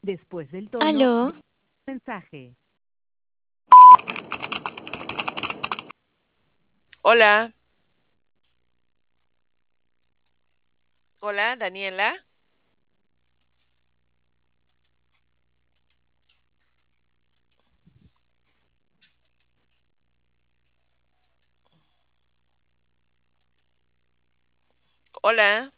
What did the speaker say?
Después del tono, Aló, di mensaje. Hola, hola, Daniela. Hola.